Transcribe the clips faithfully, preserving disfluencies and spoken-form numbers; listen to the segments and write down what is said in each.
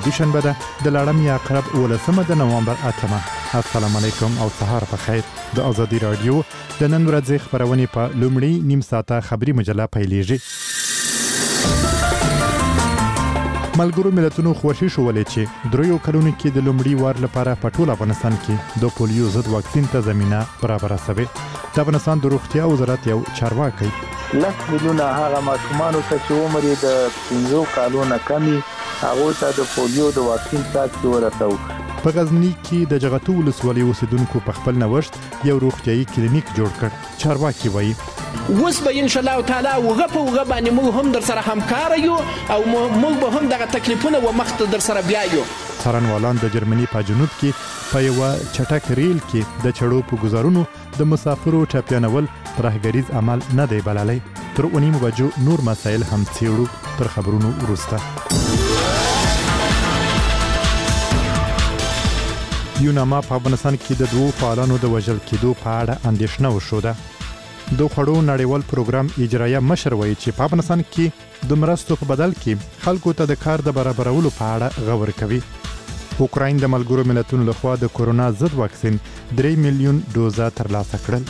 دوشنبه ده د لړم یا عقرب ولسمه د نوامبر اتمه. السلام علیکم او سهار په خیر. د ازادي رادیو د نن ورځې خبرونه په لومړی نیم ساعته خبري مجله پیلېږي. ملګرو ملتونو خوشي شولې چې دریو کلونو کې د لومړي وار لپاره په ټول افغانستان کې د پولیو ضد واکسین ته زمينه برابر شوه. د افغانستان د روغتیا وزارت یو چارواکي لس میلیونه هغه ماشومان ته چې عمر یې د پنځو کالونو کمی هغه ته د پولیو د واکسین څاڅکي ورسو. په غزنی کې د جغتو ولسوالۍ اوسیدونکو په خپل نوښت یو روغتيایي کلینیک جوړ کړ. چارواکي وایي اوس به ان شاء الله تعالی وغه په وغه باندې موږ هم در سره همکار یو او موږ به هم دغه تکلیفونه و مخ ته در سره بیا یو. څارنوالان د جرمني په جنوب کې په یو چټک ریل کې د چړو په گزارونو د مسافرو ټاپیانول ترهګریز عمل نه دی بللی. تر اونیم بجو نور مسایل هم څیړو. تر خبرونو وروسته یوناما په افغانستان کې د دوو فعالانو د وژل کېدو په اړه اندېښنه وشوده. د خوړو نړیوال پروګرام اجرایه مشر وایي چې په افغانستان کې د مرستو په بدل کې خلکو ته د کار د برابرولو په اړه غور کوي. اوکراین د ملګرو ملتونو لخوا د کورونا ضد واکسین درې میلیون ډوزه ترلاسه کړل.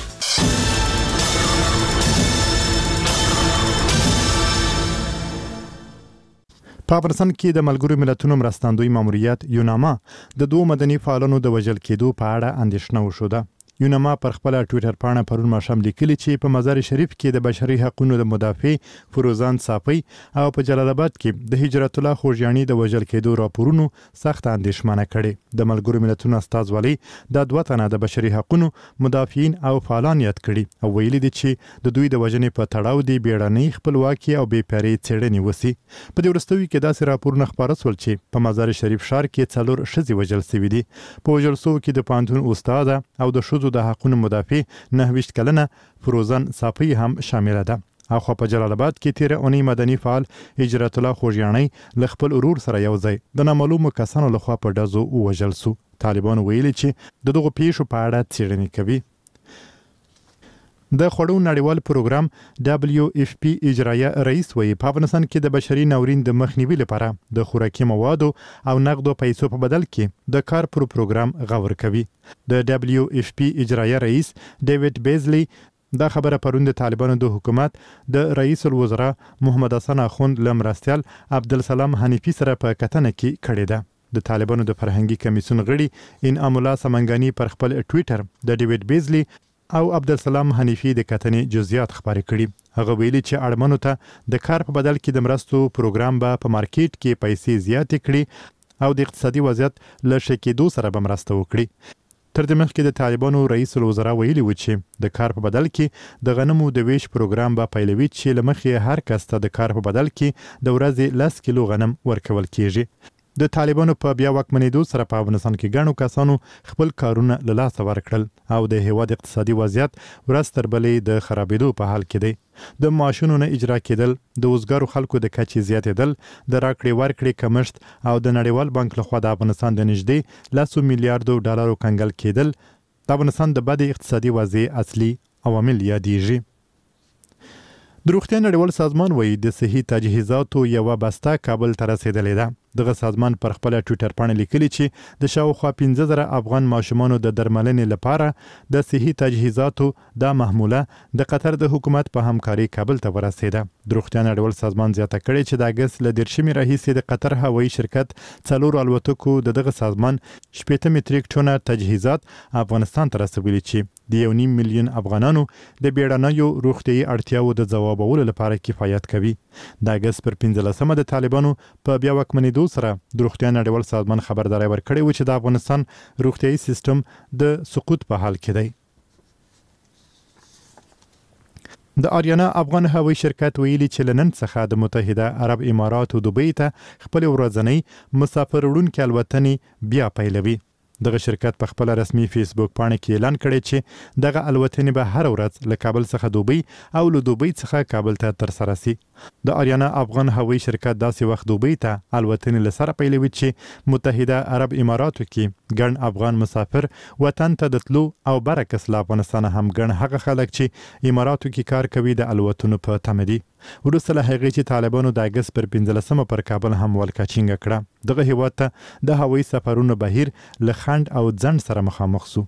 په افغانستان کې د ملګرو ملتونو مرستندوی ماموریت یوناما د دوه مدني فعالانو د وژل کېدو په اړه اندېښنه وشوده. یوناما پر خپل ټوئیټر پاڼه پرون ماښام لیکلي چې په مزار شریف کې د بشري حقوقو د مدافع فروزان صافی او په جلال آباد کې د هجرت الله خوږیانی د وژل کېدو راپورونو سخت اندېښمنه کړي. د ملګرو ملتونو استازولي د دوه تنه د بشري حقوقو مدافعین او فعالان یاد کړي او ویلي دي چې د دوی د وژنې په تړاو دی بیړنۍ خپلواکي او بې پرې څېړنې وسی. په دې وروستیو کې داسې راپورونه خپاره شول چې په مزار شریف ښار کې څلور ښځې وژل شوي دي. په وژل شوو کې د پوهنتون استاد او د ښځو د حقوقو مدافع نهه ویشت کلنه فروزان صافی هم شامل ده. اخو په جلال آباد کې تیر اونۍ مدني فعال هجرت الله خوږیانی ل خپل ورور سره یو ځای د نامعلومو کسانو لخوا په ډزو وژل شو. طالبان ویلي چې د دغه پیښو په اړه څېړنې کوي. د خوړو نړیوال پروګرام دبلیو اف پی اجرایه رئیس وایي په افغانستان کې د بشري ناورین د مخنیوي لپاره د خوراکي موادو او نقدو پیسو په بدل کې د کار پر پروګرام غور کوي. د دبلیو اف پی اجرایه رئیس ډیوډ بیزلی دا خبره پرون د طالبانو د حکومت د رئیس الوزرا محمد حسن اخوند لمرستیال عبدالسلام حنیفی سره په کتنه کې کړې ده. د طالبانو د فرهنګي کمیسیون غړي انعام الله سمنګانی پر خپل ټوئیټر د ډیوډ بیزلی او عبدالسلام حنیفی د کتنې جزئیات خبرې کړي. هغه ویلي چې اړمنو ته د کار په بدل کې د مرستو پروګرام به په مارکیټ کې پیسې زیاتې کړي او د اقتصادي وضعیت له ښه کېدو سره به مرسته وکړي. تر دې مخکې د طالبانو رئیس الوزرا ویلي و چې د کار په بدل کې د غنمو د ویش پروګرام به پیلوي چې له مخې هر کس ته د کار په بدل کې د ورځې لس کیلو غنم ورکول کیږي. د طالبانو په بیا واکمنېدو سره په افغانستان کې ګڼو کسانو خپل کارونه له لاسه ورکړل او د هیواد اقتصادي وضعیت ورځ تر بلې د خرابېدو په حال کې دی. د معاشونو نه اجرا کېدل، د وزګارو خلکو د کچې زیاتېدل، د راکړې ورکړې کمښت او د نړیوال بانک لخوا د افغانستان د نږدې لسو میلیارډو ډالرو کنګل کېدل د افغانستان د بد اقتصادي وضعیت اصلي عوامل یادېږي. د روغتیا نړیوال سازمان وایي د صحي تجهیزاتو یوه بسته کابل ته رسېدلې ده. دغه سازمان پر خپل ټوئیټر باندې لیکلي چې د شاوخوا پنځه زره افغان ماشومانو د درملنې لپاره د صحي تجهیزاتو دا محموله د قطر د حکومت په همکاري کابل ته ورسېده. د روغتیا نړیوال سازمان زیاته کړې چې د اګست له دیرشمې راهیسې د قطر هوایي شرکت څلورو الوتکو د دغه سازمان شپېته متریک ټونه تجهیزات افغانستان ته رسولي چې د یو نیم میلیون افغانانو د بیړنیو روغتیایي اړتیاو د ځوابولو لپاره کفایت کوي. د اګست پر پنځلسمه د طالبانو په بیا واکمنېدو سره د روغتیا نړیوال سازمان خبرداری ورکړی و چې د افغانستان روغتیایي سیستم د سقوط په حال کې دی. د آریانا افغان هوایي شرکت ویلي چې له نن څخه د متحده عرب اماراتو دوبۍ ته خپل ورځنۍ مسافر وړونکي الوتنې بیا پیلوي. دغه شرکت په خپل رسمي فیسبوک پاڼه کې اعلان کړی چې دغه الوتنې به هر ورځ له کابل څخه دوبۍ او له دوبۍ څخه کابل ته ترسره شي. د آریانا افغان هوایي شرکت داسې وخت دوبۍ ته الوتنې له سره پیلوي چې متحده عرب اماراتو کې ګڼ افغان مسافر وطن ته د تلو او برعکس له افغانستان هم ګڼ هغه خلک چې اماراتو کې کار کوي د الوتنو په تمه دي. وروسته له هغې چې طالبانو د اګست پر پنځلسمه پر کابل هم ولکچینګه کړه، دغه هیواد ته د هوایي سفرونو بهیر له خنډ او ځنډ سره مخامخ سو.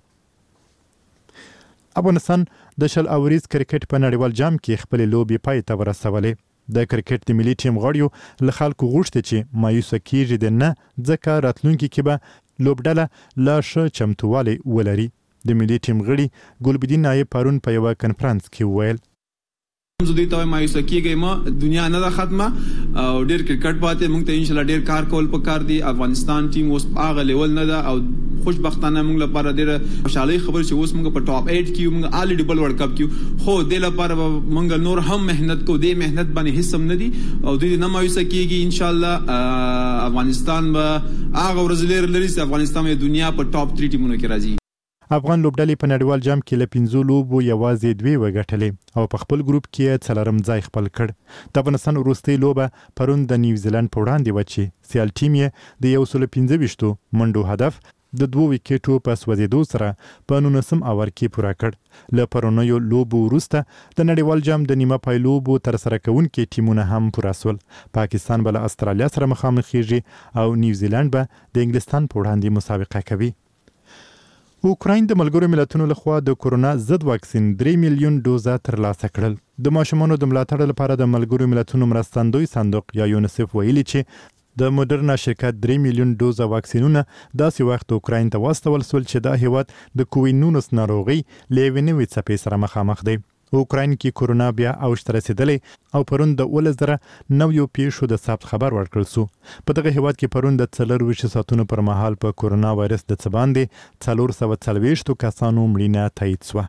افغانستان د شل اوریز کرکټ په نړیوال جام کې خپلې لوبې پای ته ورسولې. د کرکټ د ملي ټیم غړیو له خلکو غوښتي چې مایوسه کیږي د نه ځکه راتلونکي کې به لوبډله لا ښه چمتووالی ولري. د ملي ټیم غړي ګلبدین نایب پرون په یوه کنفرانس کې وویل زه دوی ته مایوسه کیږم، ما دنیا نه ده ختمه او ډیر کرکټ پاتې، موږ ته ان شاء الله ډیر کار کول پکار دي. افغانستان ټیم اوس هغه لیول نه ده او خوشبختانه موږ لپاره ډیر خوشالۍ خبر چې اوس موږ په ټاپ اټ کې موږ الریډي بل ورلد کپ کې خو د لپاره موږ نور هم مهنت کو، دې مهنت باندې هیڅ هم نه دي او دوی نه مایوسه کیږي. ان شاء الله افغانستان به هغه ورزلیر لري چې افغانستان د دنیا په ټاپ تری ټیمونو کې راځي. افغان لوبډلې په نړیوال جام کې له پنځو لوبو یوازې دوې وګټلې او په خپل ګروپ کې څلورم ځای خپل کړ. د افغانستان وروستۍ لوبه پرون د نیوزیلند په وړاندې وه چې سیال ټیم یې د یو سل پنځه ویشتو منډو هدف د دوو ویکټو په سوځېدو سره په نولسم اوور کې پوره کړ. له پرونیو لوبو وروسته د نړیوال جام د نیمه پای لوبو ترسره کوونکي ټیمونه هم پوره سول. پاکستان به له استرالیا سره مخامخېږي او نیوزیلند به د انګلستان په وړاندې مسابقه کوي. اوکراین د ملګرو ملتونو لخوا د کورونا ضد واکسین درې میلیون ډوزه ترلاسه کړل. د ماشومانو د ملاتړ لپاره د ملګرو ملتونو مرستندوی صندوق یا یونیسف ویلي چې د موډرنا شرکت درې میلیون ډوزه واکسینونه داسې وخت اوکراین ته واستول سول چې دا هیواد د کووید نولس ناروغي له یوې نوې څپې سره مخامخ دی. اوکراین کې کورونا بیا اوج ته رسیدلی او پرون د اوولس زره نویو پیښو د ثبت خبر ورکړل سو. په دغه هیواد کې پرون د څلرویشتو ساعتونو پر مهال په کورونا وایرس د څه باندې څلور سوه څلوېښتو کسانو مړینه تایید سوه.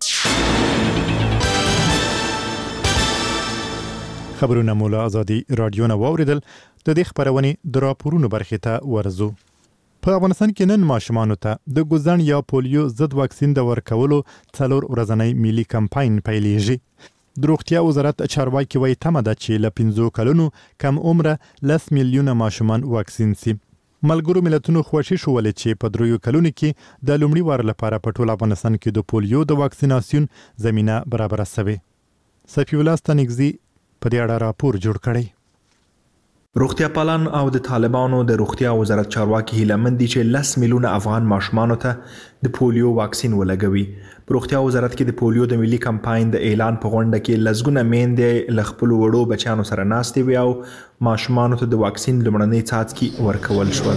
خبرونه مو له ازادي راډیو نه واورېدل. د دې خپرونې د راپورونو برخې ته ورځو. په افغانستان کې نن ماشومانو ته د ګوزن یا پولیو ضد واکسین د ورکولو څلور ورځنی ملي کمپاین پیلېږي. د روغتیا وزارت چارواکي وایي تمه ده چې له پنځو کلونو کم عمره لس میلیونه ماشومان واکسین سي. ملګرو ملتونو خوښي ښوولې چې په دریو کلونو کې د لومړي وار لپاره په ټول افغانستان کې د پولیو د واکسیناسیون زمینه برابره سوې. صفي الله ستانکزي په دې اړه راپور جوړ کړی. روغتیا پالان او د طالبانو د روغتیا وزارت چارواکي هیلهمند دي چې لس میلیونه افغان ماشومانو ته د پولیو واکسین ولګوي. په روغتیا وزارت کې د پولیو د ملي کمپاین د اعلان په غونډه کې لسګونه میندې له خپلو وړو بچیانو سره ناستې وې او ماشومانو ته د واکسین لومړنۍ څاڅکي ورکول شول.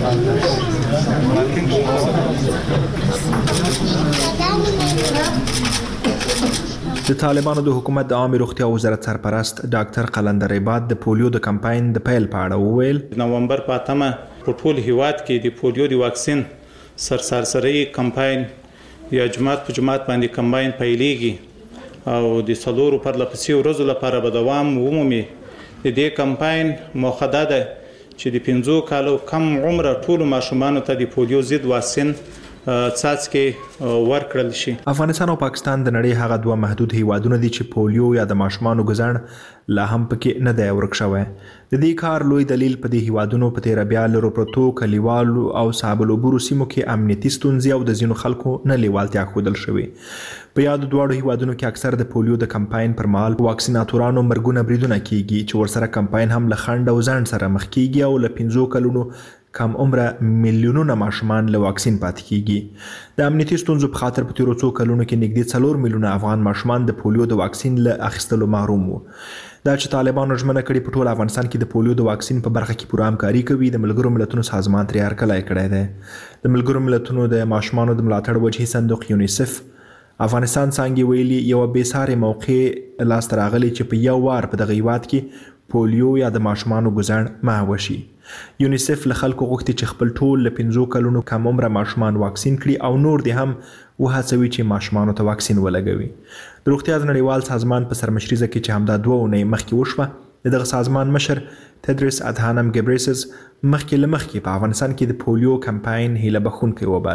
د طالبانو د حکومت د عامه روغتیا وزارت سرپرست ډاکټر قلندر عباد د پولیو د کمپاین د پیل په اړه وویل نومبر په اتمه په ټول هیواد کې د پولیو د واکسین سرسرسري کمپاین یا جماعت په جماعت باندې کمپاین پیلېږي او د څلورو پرلپسې ورځو لپاره به دوام ومومي. د دې کمپاین موخه دا ده چې د پنځو کالو کم عمره ټولو ماشومانو ته د پولیو ضد واکسین څاڅکي ورکړل شي. افغانستان او پاکستان د نړۍ هغه دوه محدود هیوادونه دي چې پولیو یا د ماشومانو ګزړ لا هم پکې نه دی ورک شوی. د دې کار لوی دلیل په دې هیوادونو په تیره بیا لرو پرتو کلیوالو او سابلوبورو سیمو کې امنیتي ستونزې او د ځینو خلکو نه لیوالتیا ښودل شوې. په یادو دواړو هیوادونو کې اکثر د پولیو د کمپاین پر مهال واکسیناتورانو مرګونه بریدونه کیږي چې ورسره کمپاین هم له خنډ او ځنډ سره مخ کیږي او له پنځو کلونو کم عمره میلیونونه ماشومان له واکسین پاتې کیږي. د امنیتي ستونزو په خاطر په تیرو څو کلونو کې نږدې څلور میلیونه افغان ماشومان د پولیو د واکسین له اخیستلو محروم وو. دا چې طالبانو ژمنه کړې په ټول افغانستان کې د پولیو د واکسین په برخه کې پوره همکاري کوي، د ملګرو ملتونو سازمان ترې هرکلی کړی دی. د ملګرو ملتونو د ماشومانو د ملاتړ وجهي صندوق یونیسف افغانستان څانګې ویلي یوه بېسارې موقع لاسته راغلی چې په یو وار په دغه هیواد کې پولیو یا د ماشومانو ګزړ محو وشي. یونیسف له خلکو غوښتي چې خپل ټول له پنځو کلونو کم عمره ماشومان واکسین کړي او نور دې هم وهڅوي چې ماشومانو ته واکسین ولګوي. د روغتیا د نړیوال سازمان په سرمشریزه کې چې همدا دوه اونۍ مخکې وشوه، د دغه سازمان مشر تدرس ادهانم ګبریسس مخکې له مخکې په افغانستان کې د پولیو کمپاین هیله بښونکی وباله.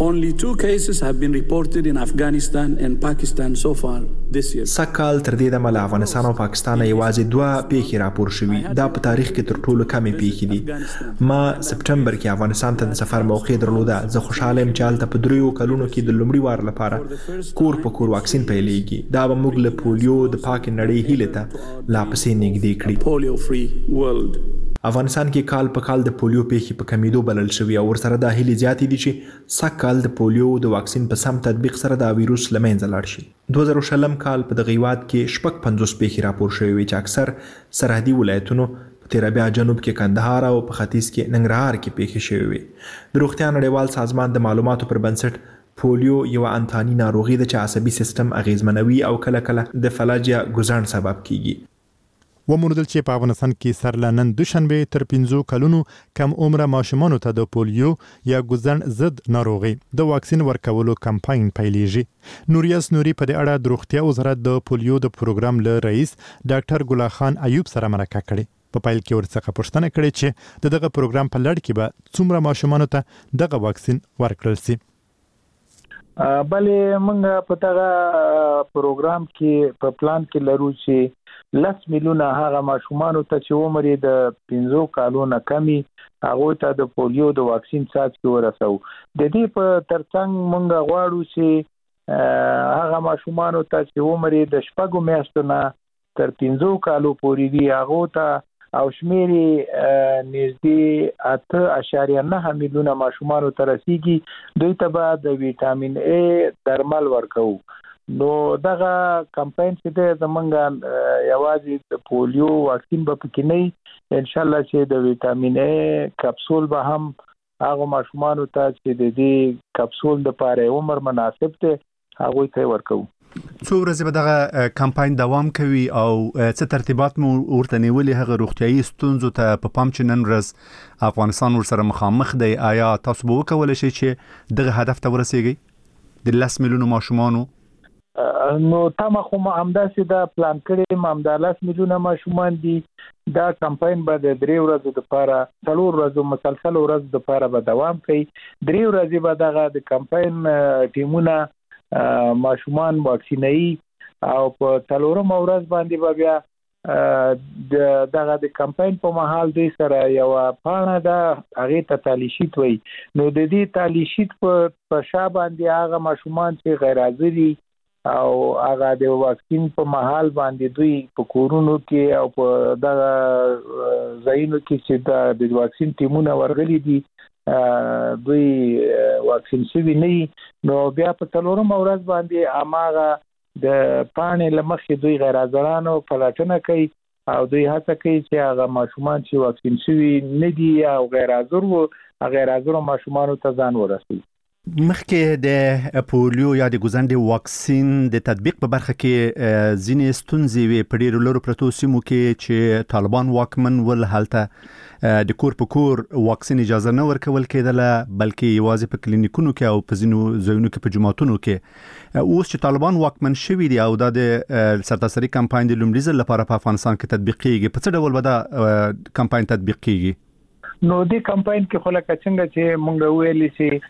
Only two cases have been reported in Afghanistan and Pakistan so far this year. سکال تر دې دمه له افغانستان او پاکستان یوازې دوه پیښې راپور شوي. دا په تاریخ کې تر ټولو کمې پیښې دي. ما سپټمبر کې افغانستان ته د سفر موقع درلوده. زه خوشاله یم چې هلته په دریو کلونو کې د لومړي وار لپاره کور په کور واکسین پیلېږي. دا به موږ له پولیو د پاک نړۍ هیلې ته لا پسې نږدې کړي. Polio free world. افغانستان کې کال په کال د پولیو پیښې په کمیدو بلل شوي او ورسره دا هیلې زیاتې دي چې سږکال د پولیو د واکسین په سم تطبیق سره دا ویروس له منځه لاړ شي. دوه زره شلم کال په دغه هیواد کې شپږ پنځوس پیښې راپور شوې وې چې اکثر سرحدي ولایتونو په تیرابیا جنوب کې کندهار او په ختیځ کې ننګرهار کې پیښې شوې وې. د روغتیا نړیوال سازمان د معلوماتو پر بنسټ پولیو یو انتاني ناروغي ده چې عصبي سیستم اغیزمنوي او کله کله د فلجیا ګوزڼ سبب کیږي. وموندل چې په افغانستان کې سر له نن دوشنبه تر پنځو کلونو کم عمره ماشومانو ته د پولیو یا ګوزڼ ضد ناروغي د واکسین ورکولو کمپاین پیلېږي. نوریاس نوري په دې اړه د روغتیا وزارت د پولیو د پروګرام له رئیس ډاکټر ګل خان ایوب سره مرکه کړې. په پایل کې ورڅخه پوښتنه کړې چې د دغه پروګرام په لړ کې به څومره ماشومانو ته دغه واکسین ورکړل شي. بلې موږ په دغه پروګرام کې په پلان کې لرو چې لس میلیونه هغه ماشومان ته چې عمر یې د پنځو کالو نه کمی هغه ته د پولیو د واکسین څاڅکي ورسو. د دې په ترڅنګ موږ غواړو چې هغه ماشومان ته چې عمر یې د شپږو میاشتو نه تر پنځو کالو پورې دی هغه ته او شمیر نږدې اته اعشاریه نه میلیونه ماشومان ته رسیږي. دوی ته به د ویټامین ای درمل ورکو. نو دغه کمپاین چې د زمونږ یوازې د پولیو واکسین به پکې نه ان شاء الله چې د ویټامین ای کپسول به هم هغه ماشومان ته چې د دې کپسول د پاره عمر مناسب ته هغه ته ورکو. څو ورځې به دغه کمپاین دوام کوي او څه ترتیبات مو ورته نیولې هغه روغتیايي ستونزو ته په پام چې نن ورځ افغانستان ورسره مخامخ دی؟ آیا تاسو به وکولای شئ چې دغه هدف ته ورسیږئ د لس میلیونو ماشومانو؟ نو تاسو خو همداسې دا پلان کړی م همدا لس میلیونه ماشومان دي. دا کمپاین به د درې ورځو لپاره څلور ورځو مسلسل ورځ لپاره به دوام کوي. درې ورځې به دغه د کمپاین ټیمونه ماشومان واکسینوي او په څلورم ورځ باندې به بیا د دغه د کمپاین په مهال دوی سره یو پاڼه ده هغه ته تالی شیټ وایي. نو د دې تالی شیټ په شا باندې هغه ماشومان چې غیر حاضري او هغه د واکسین په محل باندې دوی په کورونو کې او په دغه ځایونو کې چې د واکسین ټیمونه ورغلي دي دوی واکسین شوي نه. نو بیا په څلورم ورځ باندې اماغه د پانې لمخې دوی غیر حاضرانو پلټنه کوي او دوی هڅه کوي چې هغه ماشومان چې واکسین شوي نه دي او غیر حاضر وو غیر حاضر ماشومان ته ځان ورسوي. مخکې د پولیو یا د ګوزڼ واکسین د تطبیق په برخه کې ځینې ستونزې وي په ډېرو لرو پرتو سیمو کې چې طالبان واکمن ول هلته د کور په کور واکسین اجازه نه ورکول کېدله بلکې یوازې په کلینیکونو کې او په ځینو ځایونو کې په جوماتونو کې. اوس چې طالبان واکمن شوي دي او دا د سرتاسري کمپاین د لومړي ځل لپاره په افغانستان کې تطبیق کېږي، په څه ډول به دا کمپاین تطبیق کېږي؟ نو دې کمپاین کې خو لکه څنګه چې موږ ویلي چې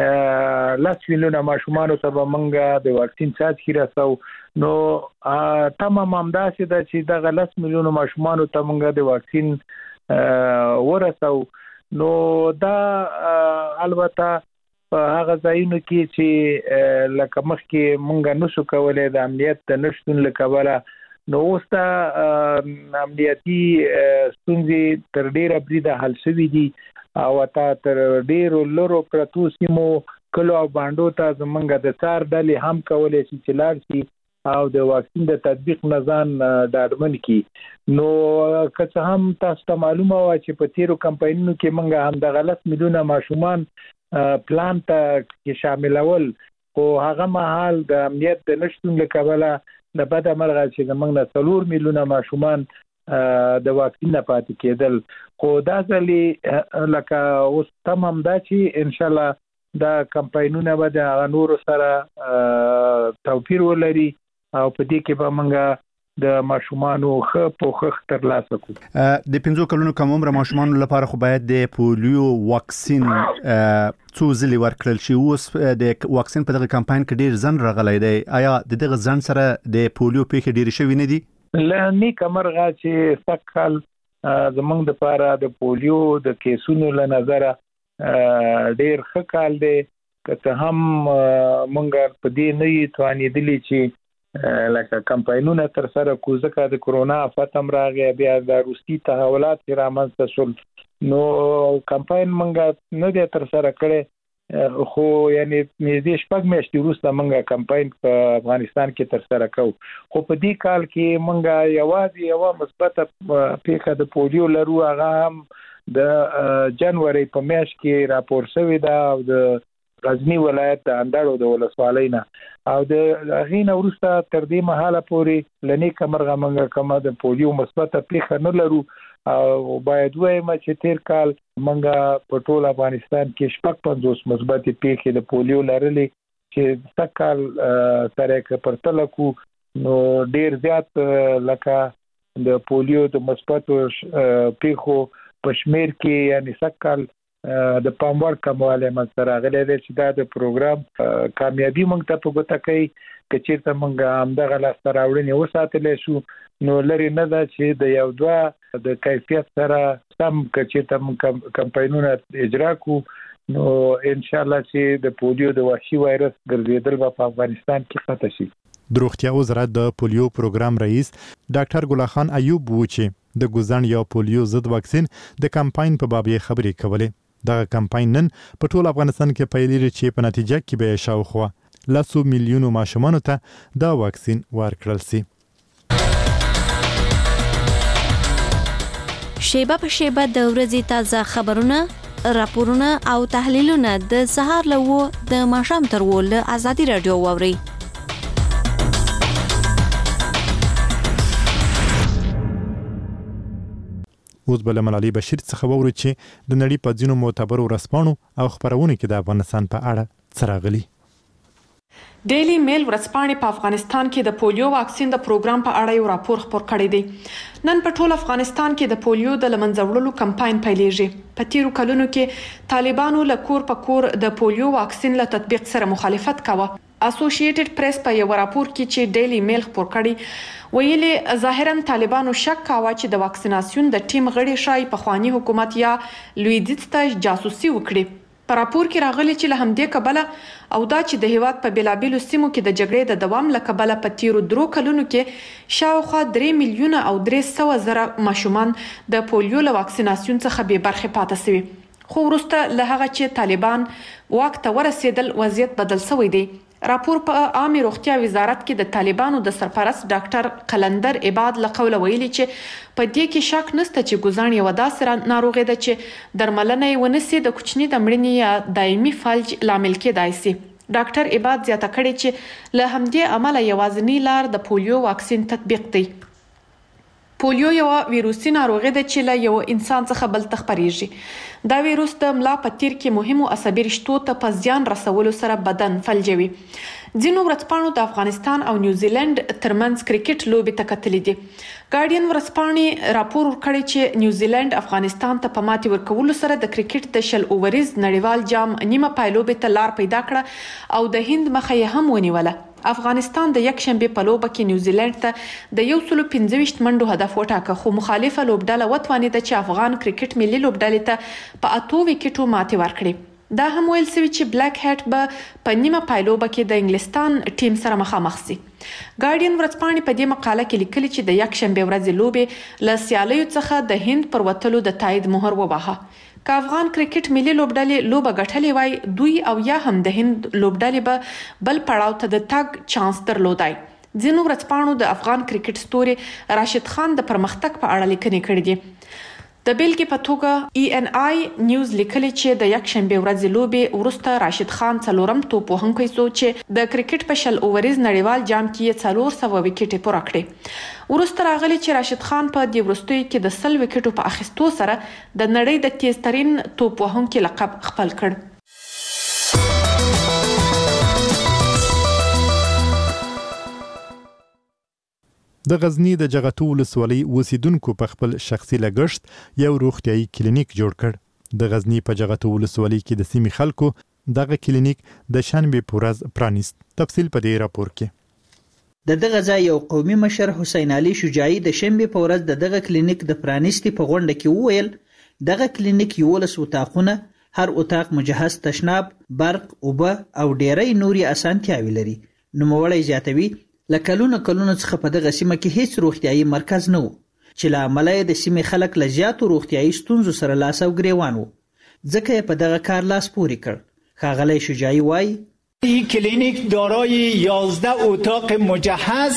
لاس ویلونه ماشومانو ته به موږ د واکسین څاڅکي رسو. نو تمام همداسې ده چې دغه لس میلیونو ماشومانو ته موږ د واکسین ورسو. نو دا البته په هغه ځایونو کې چې لکه مخکې موږ نشو کولای د امنیت د نشتون له کبله نو اوس دا امنیتي ستونزې تر ډیره بریده حل شوي دي او تا تر ډیرو لرو پرتو سیمو کلو او باندو ته زمونږ د څار ډلې هم کولای شي چې لاړ شي او د واکسین د تطبیق نه ځان ډاډمن کړي. نو که څه هم تاسو ته معلومه وه چې په تیرو کمپاینونو کې موږ همدغه لس میلیونه ماشومان پلان ته کې شاملول خو هغه مهال د امنیت د نشتون له کبله د بده مرغه چې زموږ نه څلور میلیونه ماشومان د واکسین نه پاتې کېدل. خو دا ځلې لکه اوس تمام دا چې انشاءالله دا کمپاینونه به د هغه نورو سره توپیر ولري او په دې کې به موږ د ماشومانو ښه پوښښ ترلاسه کړو. د پنځو کلونو کم عمر ماشومانو لپاره خو باید د پولیو واکسین څو ځلې ورکړل شي. اوس د واکسین په دغه کمپاین کې ډیر ځن راغلی دی. آیا د دغه ځن سره د پولیو پیښې ډیر شوي نه دي؟ لنی کمرغه چې سکل زمونږ د لپاره د پولیو د کیسونو له نظر ډیر ښه کال دی. که هم مونږ په دې نه توانېدلی چې لکه کمپاینونه تر سره کو، ځکه د کرونا فتم راغی، بیا د روسي تحولات رامنځته شول، نو کمپاین مونږ نه دی تر سره کړی، خو یعنی نږدې شپږ میاشتې وروسته مونږ کمپاین په افغانستان کې تر سره کوو. خو په دې کال کې مونږ یوازې یوه مثبته پیښه د پولیو لرو، هغه هم د جنوري په میاشت کې راپور شوې ده او د غزنی ولایت د اندړو د ولسوالۍ نه، او د هغې نه وروسته تر دې مهاله پورې لنی کمرغه مونږ کومه د پولیو مثبته پیښه نه لرو. او باید وایم چې تیر کال مونږ په ټول افغانستان کې شپږ پنځوس مثبتې پیښې د پولیو لرلې، چې سږ کال سره یې پرتله کو نو ډیر زیات لکه د پولیو د مثبتو پیښو په شمیر کې یعنی سږ کال د پاموړ کمواله منځ راغلی دی چې دا د پروګرام کامیابی مونږ ته په ګوته کوي. که چیرته مونږ همدغه لاسته راوړنې وساتلی شو نو لرې نه ده چې د یو دوه د کیفیت سره سم که چیرته مونږ کمپاینونه اجرا کو نو انشاءالله چې د پولیو د وحشي وایرس ګرځېدل به په افغانستان کې ختم شي. د روغتیا وزارت د پولیو پروګرام رئیس ډاکټر ګل خان ایوب و چې د ګوزن یا پولیو ضد واکسین د کمپاین په باب یې خبرې کولې. دغه کمپاین نن په ټول افغانستان کې پیلېږي چې په نتیجه کې به شاوخوا لسو میلیونو ماشومانو ته دا واکسین ورکړل شي. شیبه په شیبه د ورځې تازه خبرونه، راپورونه او تحلیلونه د سهار له وو د ماښام تر وو له ازادي رادیو واوري. اوس بل ملالي بشیر څخه ووري چې د نړۍ په ځینو معتبرو ورځپاڼو او خبرونو کې د افغانستان په اړه څه راغلي. ډیلی میل ورځپاڼې په افغانستان کې د پولیو واکسین د پروګرام په اړه یو راپور خپور کړی دی. نن په ټول افغانستان کې د پولیو د لمنځه وړلو کمپاین پیلېږي. په تیرو کلونو کې طالبانو له کور په کور د پولیو واکسین له تطبیق سره مخالفت کاوه. اسوسییټډ پریس په یو راپور کې چې ډیلی میل خپور کړی ویلي ظاهرا طالبانو شک کاوه چې د واکسیناسیون د ټیم غړي شای په خواني حکومت یا لویدیځ ته جاسوسي وکړي. په راپور کې راغلي چې له همدې کبله او دا چې د هیواد په بیلابیلو سیمو کې د جګړې د دوام له کبله په تیرو درو کلونو کې شاوخوا درې میلیونه او درې سوه زره ماشومان د پولیو له واکسیناسیون څخه بې برخې پاتې سوي. خو وروسته له هغه چې طالبان واک ته ورسېدل وضعیت بدل شوی دی. راپور په عامه روغتیا وزارت کې د طالبانو د سرپرست ډاکټر قلندر عباد له قوله ویلي چې په دې کې شک نشته چې ګوزن یو داسې ناروغي ده چې درملنه یې ونسي د کوچني د مړینې یا دایمي فلج لامل کېدای شي. ډاکټر عباد زیاته کړې چې له همدې امله یوازینی لار د پولیو واکسین تطبیق دی. پولیو یو ویروسي ناروغي ده چې له یو انسان څخه بل ته خپریږي. دا ویروس د ملا په تیر کې مهمو عصبي رشتو ته په زیان رسولو سره بدن فلجوي. ځینو ورځپاڼو د افغانستان او نیوزیلند ترمنځ کرکټ لوبې ته کتلې دي. ګارډین ورځپاڼې راپور ورکړی چې نیوزیلند افغانستان ته په ماتې ورکولو سره د کرکټ د شل اووریز نړیوال جام نیمه پایلوبې ته لار پیدا کړه او د هند مخه یې هم ونیوله. افغانستان د یک شنبه په لوبه کې نیوزیلند ته د یو سل پنځه ویشت منډو هدف وټاکه، خو مخالفه لوبډله وتوانېده چې افغان کرکټ ملي لوبډلې ته په اتو وکټو ماتې ورکړي. دا هم ویل شوی چې بلیک هټ به په نیمه پایلوبه کې د انګلستان ټیم سره مخامخ شي. ګارډین ورځپاڼې په دې مقاله کې لیکلي چې د یک شنبه ورځې لوبې له سیالیو څخه د هند پر وتلو د تایید مهر وواهه. که افغان کرکټ ملي لوبډلې لوبه ګټلې وای، دوی او یا هم د هند لوبډلې به بل پړاو ته د تګ چانس درلودای. ځینو ورځپاڼو د افغان کرکټ ستوري راشد خان د پرمختګ په اړه لیکنې کړې دي. د بیلګې په توګه ای ان آی نیوز لیکلي چې د یک شنبه ورځې لوبې وروسته راشد خان څلورم توپ وهونکی شو چې د کرکټ په شل اووریز نړیوال جام کې څلور سوه وکټې پوره کړې. وروسته راغلي چې راشد خان په دې وروستیو کې د سل وکټو په اخیستو سره د نړۍ د تیزترین توپ وهونکي لقب خپل کړ. د غزنی د جغتو ولسوالۍ اوسیدونکو په خپل شخصي لګښت یو روغتیايي کلینیک جوړ کړ. د غزنی په جغتو ولسوالۍ کې د سیمې خلکو دغه کلینیک د شنبه په ورځ پرانیست. تفصیل په دې راپور کې. د دغه ځای یو قومي مشر حسین علي شجاعي د شنبه په ورځ د دغه کلینیک د پرانیستي په غونډه کې وویل دغه کلینیک یولس اتاقونه، هر اتاق مجهز تشناب، برق، اوبه او ډیری نوري اسانتیاوي لري. نوموړی زیاتوي له کلونو کلونو څخه په دغه سیمه کې هیڅ روغتیايي مرکز نه و چې له امله یې د سیمې خلک له زیاتو روغتیايي ستونزو سره لاس او ګریوان وو، ځکه یې په دغه کار لاس پورې کړ. ښاغلی شجاعي وایي این کلینیک دارای یازده اتاق مجهز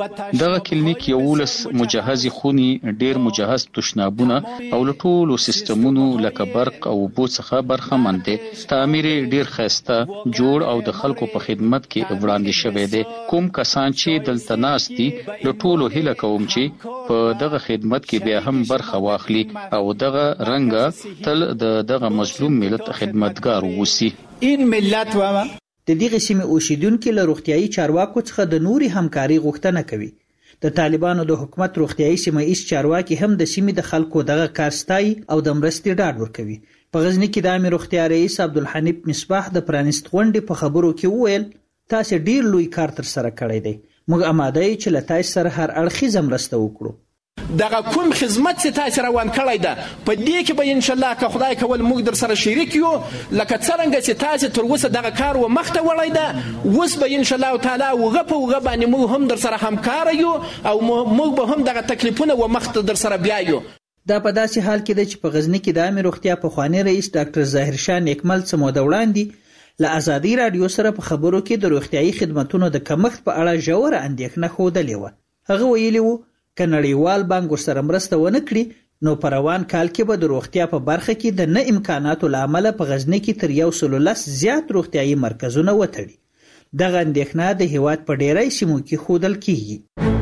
دغه کلینیک یولس مجهزي خوني، ډیر مجهز تشنابونه او له ټولو سیستمونو لکه برق او اوبو څخه برخمن دي. تعمیر ډیر ښایسته جوړ او د خلکو په خدمت کې وړاندې شوی دی. کوم کسان چې دلته ناست دي له ټولو هیله کوم چې په دغه خدمت کې بیا هم برخه واخلي او دغه رنګ تل د دغه مظلوم ملت خدمتګار ووسی. این ملت و د دغه سیمې اوسیدونکو له روغتیايي چارواکو څخه د نوري همکاري غوښتنه کوي. د طالبانو د حکومت روغتیايي سیمه ایس چارواکي هم د سیمې د خلکو دغه کار ستایي او د مرستې ډاډ ورکوي. په غزنی کې د عامه روغتیا رئیس عبدالحنیف مصباح د پرانیست غونډې په خبرو کې وویل تاسو ډیر لوی کار تر سره کړی دی. موږ آماده یو چې له تاسو سره هر اړخیزه مرسته وکړو. دغه کوم خدمت چې تاسو روان کړی ده په دې کې به ان شاء الله که خدای کول موږ در سره شریک یو، لکه څنګه چې تاسو تر اوسه دغه کار و مخته وړی ده، اوس به ان شاء الله تعالی وغه په وغه باندې موږ هم در سره همکار یو او موږ به هم دغه تکلیفونه و مخته در سره بیا یو. دا په داسې حال کې ده چې په غزنی کې د عامه روغتیا په خوانی رئیس ډاکټر ظاهر شاه نیکمل سمو د وړاندې له ازادي رادیو سره په خبرو کې د روغتیايي خدماتو د کمښت په اړه ژوره اندېښنه ښودلې وه. هغه ویلي وو که نړیوال بانک ورسره مرسته ونه کړي نو په روان کال کې به د روغتیا په برخه کې د نه امکاناتو له امله په غزنی کې تر یو سل لس زیات روغتیايي مرکزونه وتړي. دغه اندېښنه د هیواد په ډیری سیمو کې ښودل کیږي.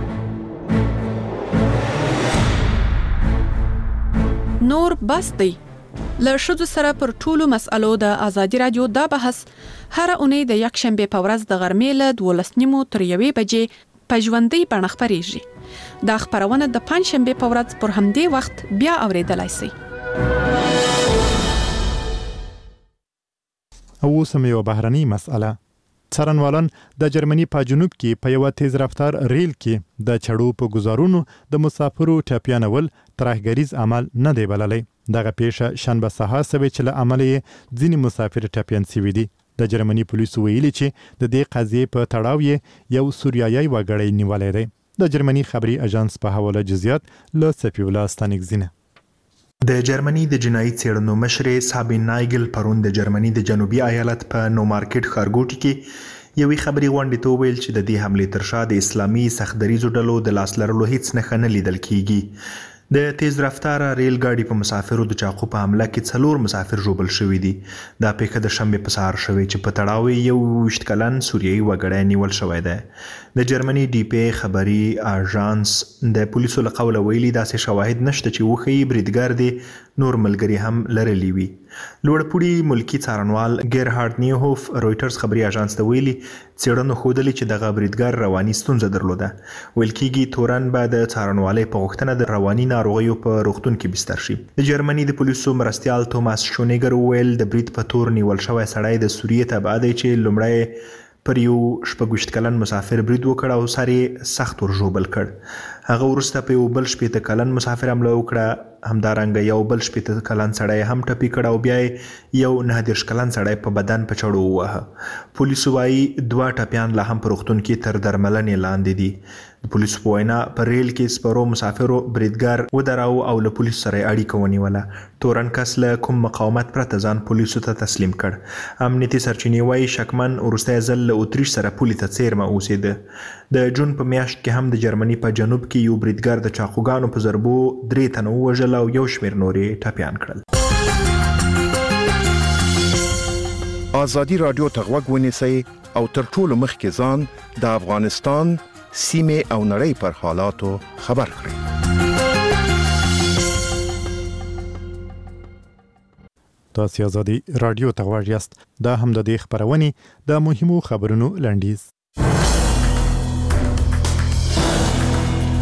نور بس دی له ښځو سره پر ټولو مسألو د ازادي رادیو دا بحث هر اونۍ د یک شنبه په ورځ د غرمې له دولس نیمو تر یوې بجې په ژوندۍ بڼه خپریږي. دا خبرونه د پنځ شنبه په ورځ پر همدې وخت بیا اوریدلای شئ. او سم یو بهرني مسأله. څارنوالان د جرمني په جنوب کې په یو تیز رفتار ریل کې د چړو په گزارونو د مسافرو ټاپیانول ترهګریز عمل نه دی بللی. دغه پیښه شنبه سهار سوي چې له امله ځینې مسافر ټاپیان شوي دي. د جرمني پولیسو ویلي چې د دې قضیې په تړاو یو سوریایي وګړی نیولې دی. د جرمني خبري اژانس په حواله جزئیات له سفی الله ستانګزینه. د جرمني د جنایي څېړنو مشرې سابین نایګل پرون د جرمني د جنوبي ایالت په نو مارکیټ ښارګوټي کې یوې خبري غونډې ته ویل چې د دې حملې تر شا د اسلامي سختدریزو ډلو د لاس لرلو هیڅ نښه نه لیدل کیږي. د تیز رفتار ریل ګاډي په مسافرو د چاقو په حمله کې څلور مسافر ژوبل شوي دي. دا پیښه د شنبه په سهار شوې چې په تړاو یو ویشت کلن سوریایي وګړی نیول شوی دی. د جرمني ډي پی خبري اژانس د پولیسو له قوله ویلي داسې شواهد نشته چې وښیي بریدګر دی نور ملګري هم لرلی وي. لوړپوړي ملکی څارنوال ګیرهارد نیوهوف رويټرز خبري اژانس ته ویلي څېړنو ښودلي چې دغه بریدګر رواني ستونزه درلوده. ویل کېږي تورن به د څارنوالۍ په غوښتنه د رواني ناروغیو په روغتون کې بستر شي. د جرمني د پولیسو مرستیال توماس شونیګر وویل د برید په تور نیول شوی سړی د سوریې تبعه دی چې لومړی پر یو شپږ کلن مسافر برید وکړ او سر یې سخت ورژوبل کړ. هغه وروسته په یو بل شپېته کلن مسافر حمله وکړه. همدارنګه یو بل شپېته کلن سړی هم ټپي کړ او بیا یو نهه دېرش کلن سړی په بدن په چړو وواهه. پولیسو وایي دوه ټپیان لا هم په روغتون کې تر درملنې لاندې دي. د پولیسو په وینا په ریل کې سپرو مسافرو بریدګر ودراو او له پولیسو سره اړیکه ونیوله. تورن کس له کوم مقاومت پرته ځان پولیسو ته تسلیم کړ. امنیتي سرچینې وایي شکمن وروستی ځل له اتریش سره پولې ته څیرمه اوسېده. د جون په میاشت کې هم د جرمني په جنوب کې یو بریدګر د چاقوګانو په ضربو درې تنه ووژل او یو شمېر نورې ټپیان کړل. ازادي رادیو ته غوږ ونیسئ او تر ټولو مخکې ځان د افغانستان سیمې او نړۍ پر حالاتو خبر کړئ. تاسو ازادي رادیو ته غوږ یاست. دا هم د دې خبرونې د مهمو خبرونو لنډیز.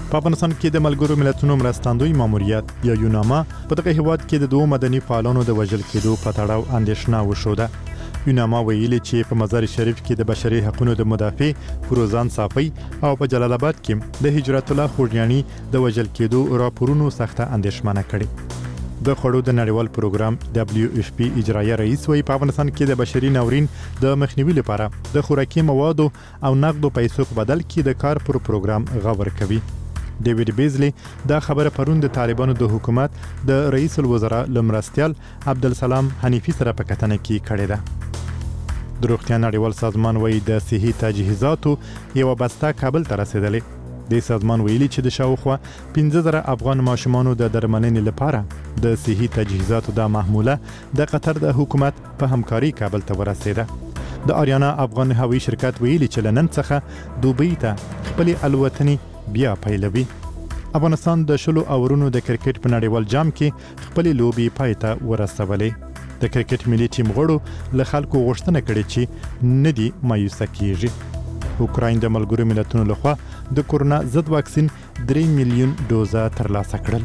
په افغانستان کې د ملګرو ملتونو مرستندوی ماموریت یا یوناما په دغه هیواد کې د دوه مدني فعالانو د وژل کېدو په تړاو اندېښنه وشوده. یوناما ویلي چې په مزار شریف کې د بشري حقوقو د مدافع فروزان صافی او په جلال آباد کې د هجرت الله خوجانی د وژل کېدو راپورونو سخته اندېښمنه کړې. د خړو د نړیوال پروګرام دبليو اف پی اجرایي رئیس وی په افغانستان کې د بشري ناورین د مخنیوي لپاره د خوراکي موادو او نقدو پیسو په بدل کې د کار پر پروګرام غور کوي. ډیوډ بیزلی دا خبره پرون د طالبانو د حکومت د رئیس الوزرا لمرستیال عبدالسلام حنیفی سره په کتنه کې کړې ده. د روغتیا نړیوال سازمان وایي د صحي تجهیزاتو یو بسته کابل ته رسیدلې. د سازمان ویلي چې د شاوخوا پنځه زره افغان ماشومانو د درملنې لپاره د صحي تجهیزاتو د محموله د قطر د حکومت په همکاري کابل ته ورسیده. د آریانا افغان هوایي شرکت ویلي چې لنن څخه دوبۍ ته خپل الوتنې بیا پیلوي. افغانستان د شلو اورونو د کرکټ په نړیوال جام کې خپل لوبي پای ته ورسولې. د کرکټ ملي ټیم غړو له خلکو غوښتنه کړې چې ندي مایوسه کیږي. اوکراین د ملګرو ملتونو لخوا د کورونا ضد واکسین درې میلیون ډوزه ترلاسه کړل.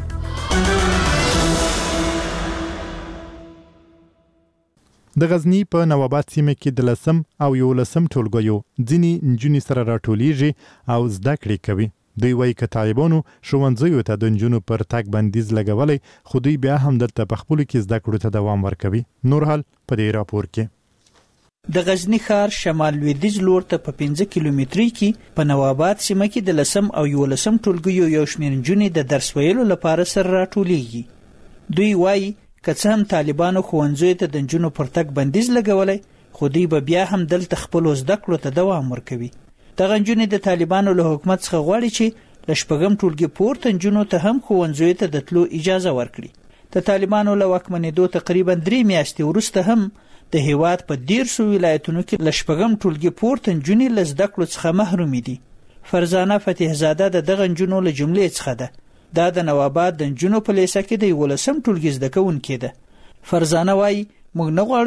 د غزنی په نواباد سیمه کې د لسم او یو لسم ټولګیو ځینی نجونې سره راټولیږي او زده کړې کوي. دوی وایي که طالبانو ښوونځیو ته د نجونو پر تګ بندیز لګولی خو دوی بیا هم دلته په خپلو کې زده کړو ته دوام ورکوي. نور حال په دې راپور کې. د غزنی ښار شمال لویدیځ لور ته په پنځه کیلومتري کې په نواباد سیمه کې د لسم او یو لسم ټولګیو یو شمېر نجونې د درس ویلو لپاره سره راټولیږي. دوی وایي که څه هم طالبانو ښوونځیو ته د نجونو پر تګ بندیز لګولی خو دوی به بیا هم دلته خپلو زده کړو ته دوام ورکوي. دغه نجونې د طالبانو له حکومت څخه غواړي چې له شپږم ټولګي پورته نجونو ته هم ښوونځیو ته د تلو اجازه ورکړي. د طالبانو له واکمنېدو تقریبا درې میاشتې وروسته هم د هیواد په دیرشو ولایتونو کې له شپږم ټولګي پورته نجونې له زده کړو څخه محرومې دي. فرزانه فتحزاده د دغه نجونو له جملې څخه ده. دا د نواباد د نجونو په لیسه کې د یولسم ټولګي زده کوونکې ده. فرزانه وایي موږ نه غواړو